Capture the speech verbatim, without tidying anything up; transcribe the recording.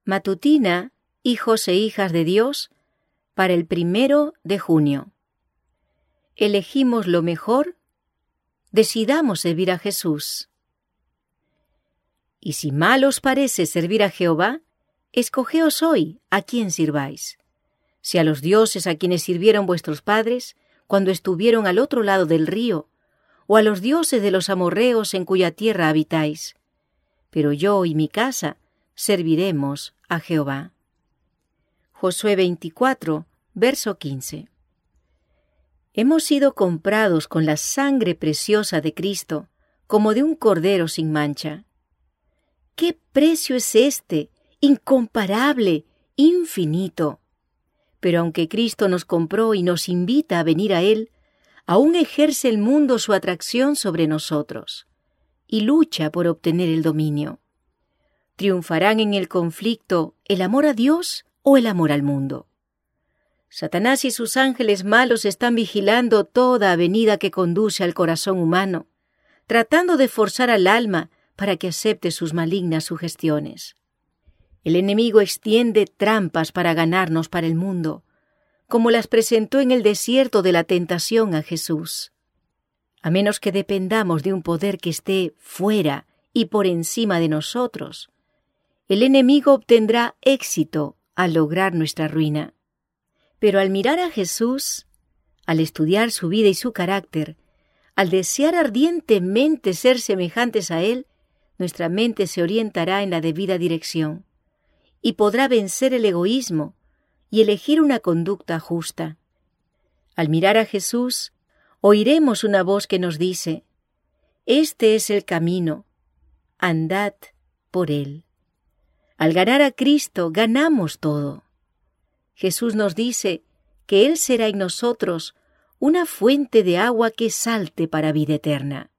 Matutina, hijos e hijas de Dios, para el primero de junio. ¿Elegimos lo mejor? Decidamos servir a Jesús. Y si mal os parece servir a Jehová, escogeos hoy a quién sirváis. Si a los dioses a quienes sirvieron vuestros padres cuando estuvieron al otro lado del río, o a los dioses de los amorreos en cuya tierra habitáis. Pero yo y mi casa serviremos a Jehová. Josué veinticuatro, verso quince. Hemos sido comprados con la sangre preciosa de Cristo, como de un cordero sin mancha. ¡Qué precio es este, incomparable, infinito! Pero aunque Cristo nos compró y nos invita a venir a Él, aún ejerce el mundo su atracción sobre nosotros y lucha por obtener el dominio. ¿Triunfarán en el conflicto el amor a Dios o el amor al mundo? Satanás y sus ángeles malos están vigilando toda avenida que conduce al corazón humano, tratando de forzar al alma para que acepte sus malignas sugestiones. El enemigo extiende trampas para ganarnos para el mundo, como las presentó en el desierto de la tentación a Jesús. A menos que dependamos de un poder que esté fuera y por encima de nosotros, el enemigo obtendrá éxito al lograr nuestra ruina. Pero al mirar a Jesús, al estudiar su vida y su carácter, al desear ardientemente ser semejantes a Él, nuestra mente se orientará en la debida dirección y podrá vencer el egoísmo y elegir una conducta justa. Al mirar a Jesús, oiremos una voz que nos dice: «Este es el camino, andad por él». Al ganar a Cristo, ganamos todo. Jesús nos dice que Él será en nosotros una fuente de agua que salte para vida eterna.